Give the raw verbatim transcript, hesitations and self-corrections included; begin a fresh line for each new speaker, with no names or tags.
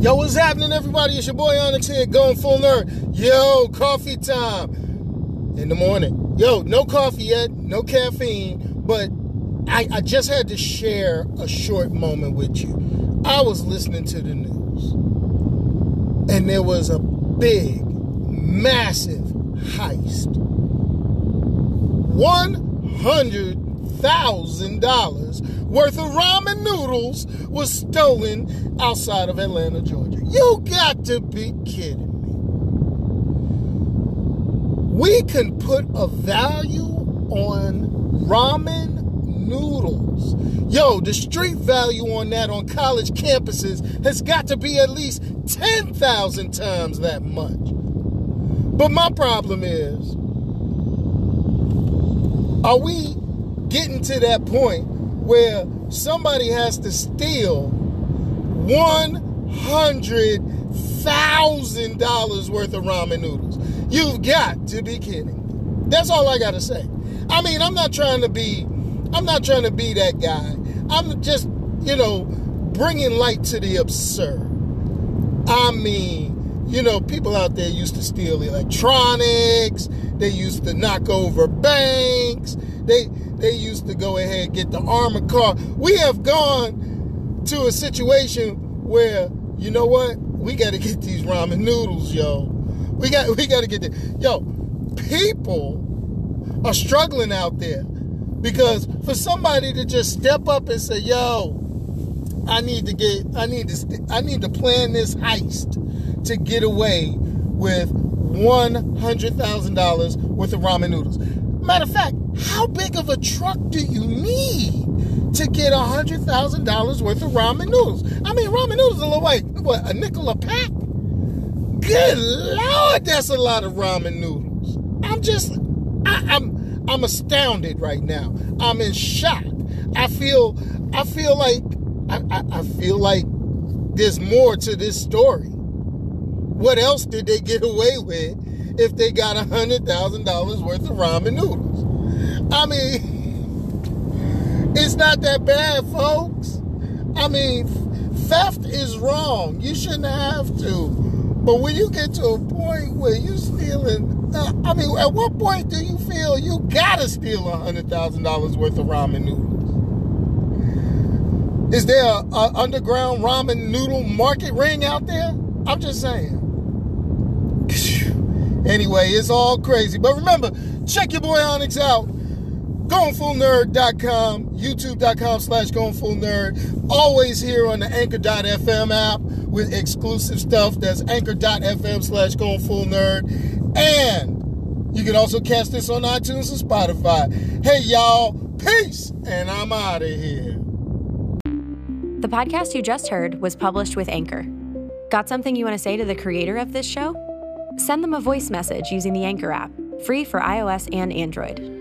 Yo, what's happening, everybody? It's your boy Onyx here, going full nerd. Yo, coffee time in the morning. Yo, no coffee yet, no caffeine, but I, I just had to share a short moment with you. I was listening to the news, and there was a big, massive heist. one hundred thousand dollars worth of ramen noodles was stolen outside of Atlanta, Georgia. You got to be kidding me. We can put a value on ramen noodles. Yo, the street value on that on college campuses has got to be at least ten thousand times that much. But my problem is, are we getting to that point where somebody has to steal one hundred thousand dollars worth of ramen noodles? You've got to be kidding. That's all I got to say. I mean, I'm not trying to be, I'm not trying to be that guy. I'm just, you know, bringing light to the absurd. I mean, you know, people out there used to steal electronics. They used to knock over banks. They they used to go ahead and get the armored car. We have gone to a situation where, you know what? We got to get these ramen noodles, yo. We got we got to get them. Yo, people are struggling out there because for somebody to just step up and say, yo, I need to get, I need to, I need to plan this heist to get away with one hundred thousand dollars worth of ramen noodles. Matter of fact, how big of a truck do you need to get one hundred thousand dollars worth of ramen noodles? I mean, ramen noodles are like, what, a nickel a pack? Good Lord, that's a lot of ramen noodles. I'm just, I, I'm, I'm astounded right now. I'm in shock. I feel, I feel like, I, I, I feel like there's more to this story. What else did they get away with if they got one hundred thousand dollars worth of ramen noodles? I mean, it's not that bad, folks. I mean, theft is wrong. You shouldn't have to. But when you get to a point where you're stealing, uh, I mean, at what point do you feel you gotta steal one hundred thousand dollars worth of ramen noodles? Is there a, a underground ramen noodle market ring out there? I'm just saying. Anyway, it's all crazy. But remember, check your boy Onyx out. going full nerd dot com, youtube dot com slash going full nerd. Always here on the anchor dot f m app with exclusive stuff. That's anchor dot f m slash going full nerd. And you can also catch this on iTunes and Spotify. Hey, y'all. Peace. And I'm out of here.
The podcast you just heard was published with Anchor. Got something you want to say to the creator of this show? Send them a voice message using the Anchor app, free for iOS and Android.